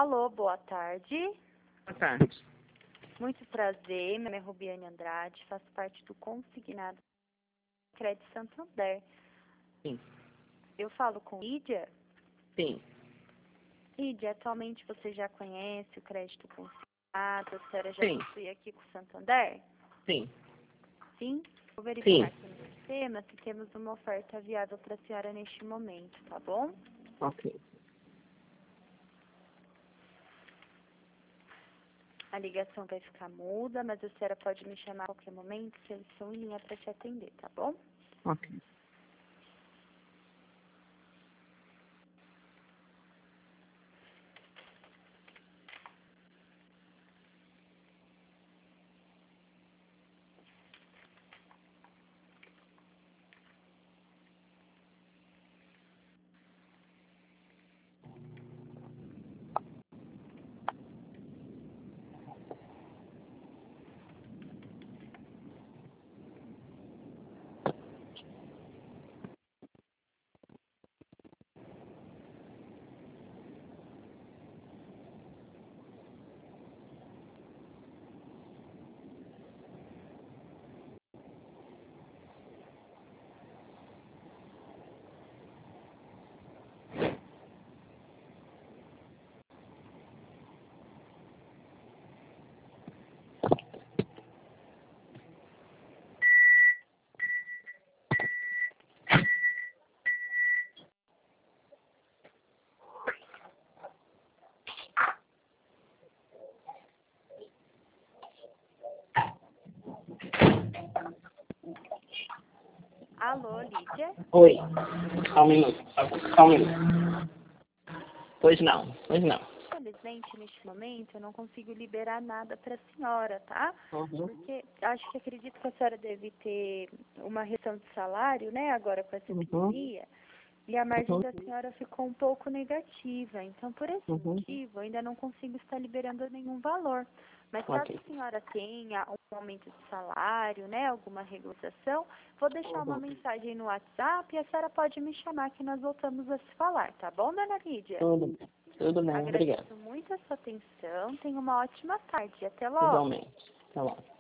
Alô, boa tarde. Boa tarde. Muito prazer, meu nome é Rubiane Andrade, faço parte do consignado Crédito Santander. Sim. Eu falo com Lídia? Sim. Lídia, atualmente você já conhece o crédito consignado, a senhora já Sim. possui aqui com o Santander? Sim. Sim? Vou verificar Sim. aqui no sistema se temos uma oferta viável para a senhora neste momento, tá bom? Ok. A ligação vai ficar muda, mas a senhora pode me chamar a qualquer momento, que eles estão em linha para te atender, tá bom? Ok. Alô, Lídia? Oi. Só um minuto. Só um minuto. Pois não. Pois não. Infelizmente, neste momento, eu não consigo liberar nada para a senhora, tá? Uhum. Porque acredito que a senhora deve ter uma redução de salário, né, agora com essa Uhum. epidemia, e a margem Uhum. da senhora ficou um pouco negativa. Então, por esse Uhum. motivo, eu ainda não consigo estar liberando nenhum valor. Mas caso Ok. a senhora tenha um aumento de salário, né, alguma regularização, vou deixar uma Uhum. mensagem no WhatsApp e a senhora pode me chamar que nós voltamos a se falar, tá bom, dona Lídia? Tudo bem. Tudo bem. Obrigado. Agradeço muito a sua atenção. Tenha uma ótima tarde. Até logo. Igualmente. Tá bom.